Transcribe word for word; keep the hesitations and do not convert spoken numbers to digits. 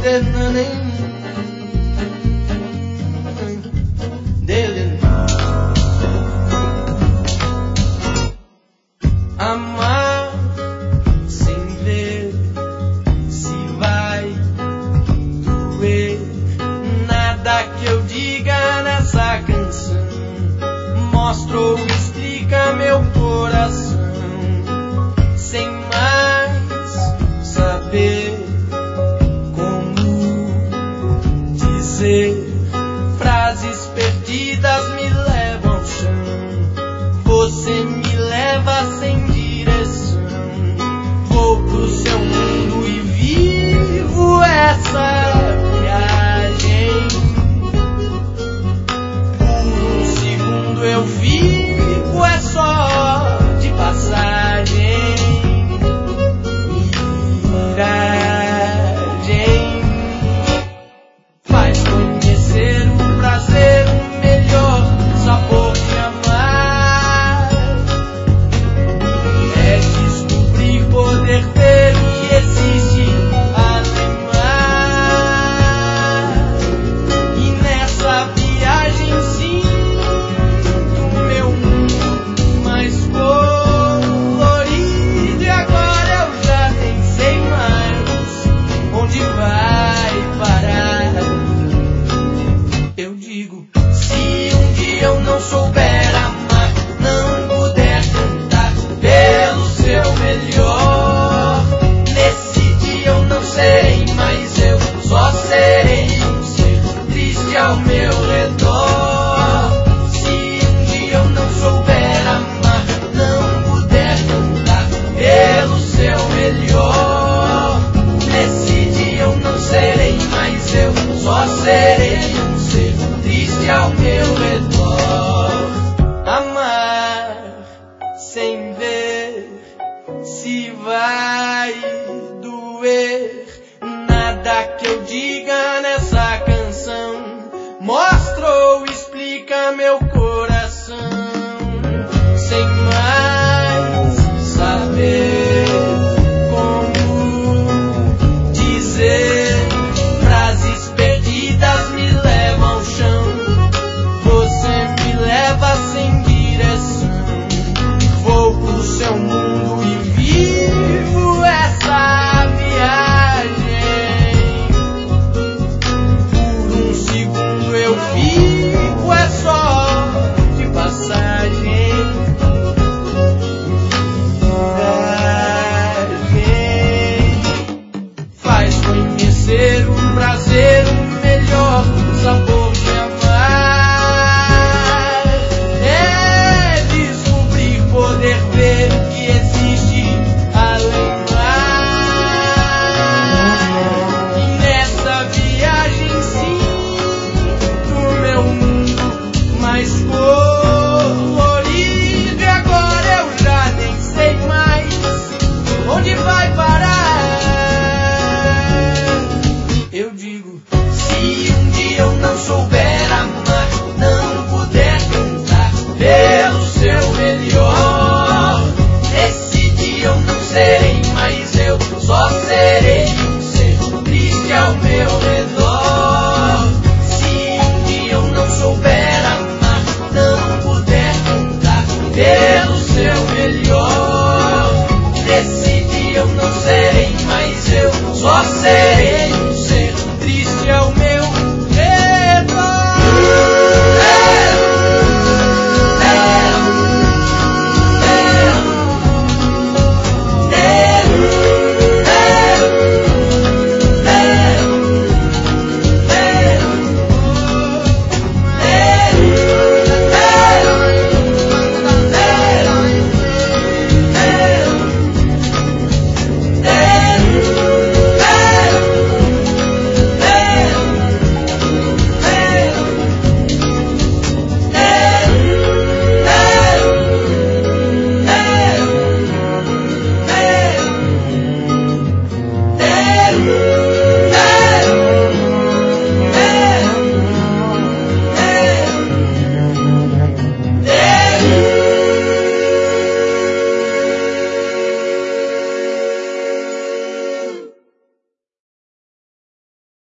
Amar sem ver se vai doer. Nada que eu diga nessa canção mostra ou explica meu coração. Sem mais saber como dizer, frases perdidas me levam ao chão. Você me leva sem direção. Vou pro seu mundo e vivo essa viagem. Por um segundo eu vivo, é só de passagem. Miragem faz conhecer o prazer, o melhor sabor de amar. É descobrir, poder ter o que existe além mar. E nessa viagem sinto meu mundo mais colorido. E agora eu já nem sei mais onde vai parar. Eu digo, se um dia eu não souber amar, não puder cantar pelo seu melhor, nesse dia eu não serei mais eu, só serei um ser triste ao meu redor. Se um dia eu não souber amar, não puder cantar pelo seu melhor, nesse dia eu não serei mais eu, só serei um ser triste ao meu redor. Amar sem ver se vai doer. Nada que eu diga nessa canção mostra ou explica meu coração. Sem mais saber como dizer, frases perdidas me levam ao chão. Você me leva sem direção. Vou pro seu mundo e vivo essa viagem. Por um segundo eu vivo, é só de passagem. Viagem faz conhecer o prazer,